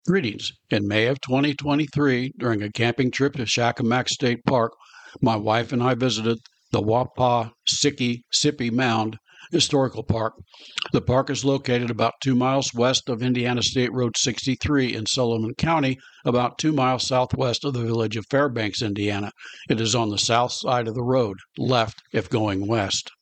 Greetings. In May of 2023, during a camping trip to Shakamak State Park, my wife and I visited the Wapah-Sickey Mound Historical Park. The park is located about 2 miles west of Indiana State Road 63 in Sullivan County, about 2 miles southwest of the village of Fairbanks, Indiana. It is on the south side of the road, left if going west.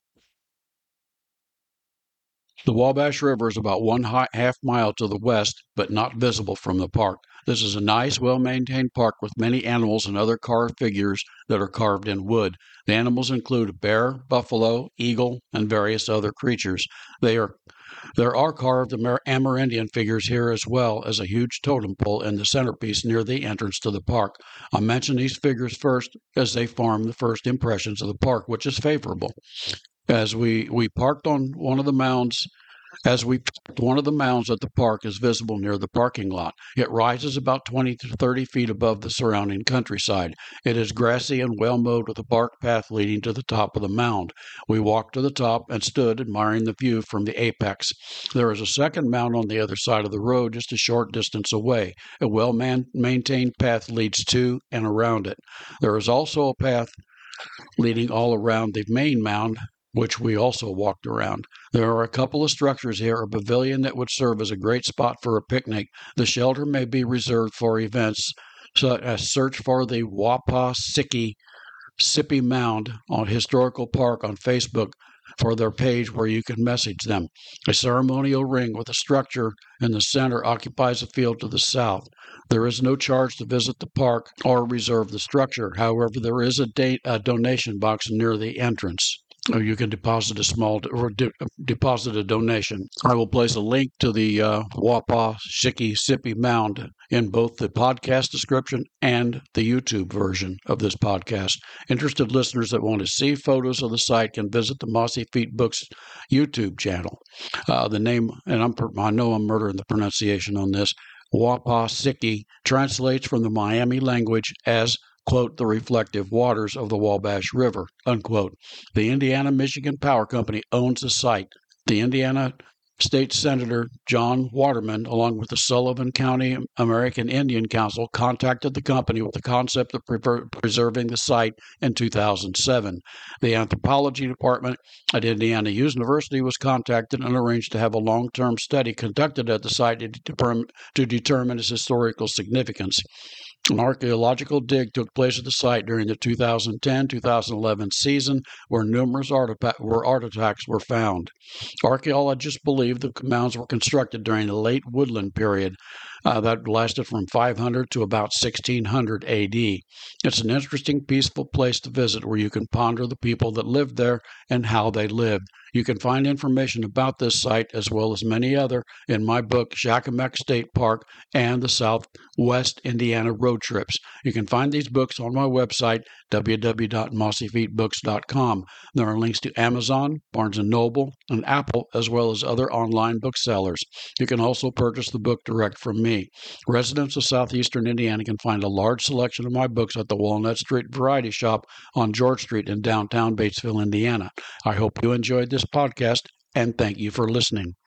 The Wabash River is about one half mile to the west, but not visible from the park. This is a nice, well-maintained park with many animals and other carved figures that are carved in wood. The animals include a bear, buffalo, eagle, and various other creatures. There are carved Amerindian figures here as well as a huge totem pole in the centerpiece near the entrance to the park. I'll mention these figures first as they form the first impressions of the park, which is favorable. As we parked on one of the mounds, one of the mounds at the park is visible near the parking lot. It rises about 20 to 30 feet above the surrounding countryside. It is grassy and well mowed with a bark path leading to the top of the mound. We walked to the top and stood admiring the view from the apex. There is a second mound on the other side of the road just a short distance away. A well-maintained path leads to and around it. There is also a path leading all around the main mound, which we also walked around. There are a couple of structures here, a pavilion that would serve as a great spot for a picnic. The shelter may be reserved for events such as search for the Wapah-Sickey Mound on Historical Park on Facebook for their page where you can message them. A ceremonial ring with a structure in the center occupies a field to the south. There is no charge to visit the park or reserve the structure. However, there is a donation box near the entrance. You can deposit deposit a donation. I will place a link to the Wapah-Sickey Mound in both the podcast description and the YouTube version of this podcast. Interested listeners that want to see photos of the site can visit the Mossy Feet Books YouTube channel. The name, and I know I'm murdering the pronunciation on this, Wapah-Sickey translates from the Miami language as quote, the reflective waters of the Wabash River, unquote. The Indiana-Michigan Power Company owns the site. The Indiana State Senator John Waterman, along with the Sullivan County American Indian Council, contacted the company with the concept of preserving the site in 2007. The anthropology department at Indiana University was contacted and arranged to have a long-term study conducted at the site to determine its historical significance. An archaeological dig took place at the site during the 2010-2011 season, where numerous artifacts were found. Archaeologists believe the mounds were constructed during the late woodland period that lasted from 500 to about 1600 A.D. It's an interesting, peaceful place to visit where you can ponder the people that lived there and how they lived. You can find information about this site as well as many other in my book, Shakamak State Park and the Southwest Indiana Road Trips. You can find these books on my website, www.mossyfeetbooks.com. There are links to Amazon, Barnes & Noble, and Apple, as well as other online booksellers. You can also purchase the book direct from me. Residents of southeastern Indiana can find a large selection of my books at the Walnut Street Variety Shop on George Street in downtown Batesville, Indiana. I hope you enjoyed this podcast, and thank you for listening.